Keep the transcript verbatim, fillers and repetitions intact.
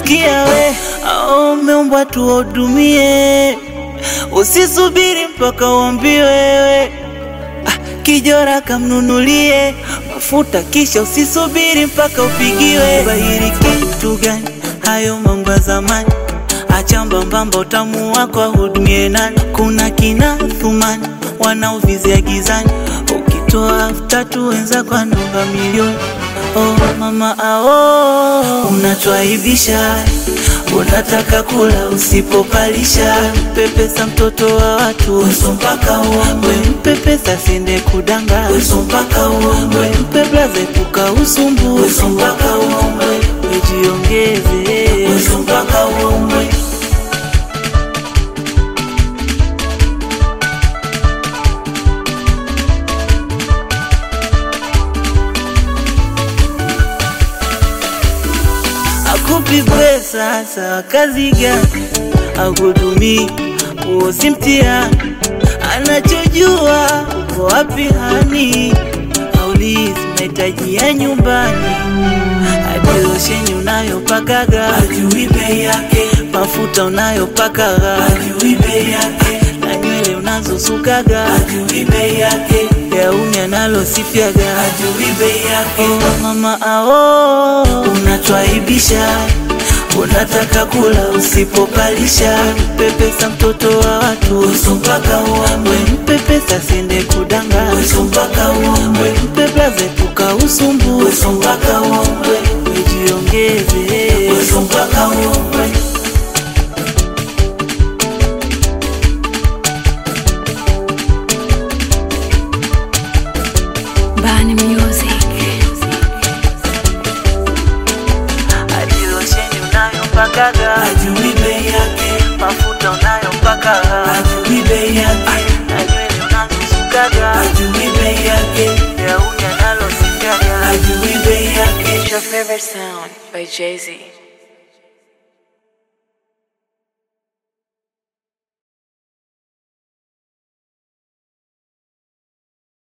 sikia we, au umeumbwa tuhudumie, usisubiri mpaka uambiwe wewe. Kijora kamnunulie mafuta kisha usisubiri mpaka upigiwe. Bahiri kitu gani hayo mambo ya zamani, acha mbambamba utamu wako ahudumie nani. Kuna kina Thumani wanaovizia gizani, ukitoa tatu wenza kwa namba milioni. Oh mama ao, unatuaibisha, unataka kula usipopalisha. Mpepesa mtoto wa watu, uso mpaka uombe. Mpepesa sende kudanga, uso mpaka uombe. Mpe blaze puka usumbu, uso mpaka uombe. Wejiongeze, uso mpaka uombe. Kupigwe sasa kazi gani, akudumi usimtia. Anachojua uko wapi hani, aulizi mahitaji ya nyumbani. Hadi losheni unayopakaga ajui bei yake, mafuta unayopakaga ajui bei yake, na nywele unazosukaga ajui bei yake, gauni analosifiaga ajui bei yake. Oh mama ao, unatuaibisha, unataka kula usipopalisha. Mpepesa mtoto wa watu, uso mpaka uombe. Mpepesa sende kudanga, uso mpaka uombe. Mpe blaze puka usumbu, uso mpaka uombe. Wejiongeze, uso mpaka uombe. Bani Music. Pakaga ajui bei yake, mafuta unayopakaga ajui bei yake, na nywele unazosukaga ajui bei yake, gauni analosifiaga ajui bei yake. It's your favorite sound by Jay-Z.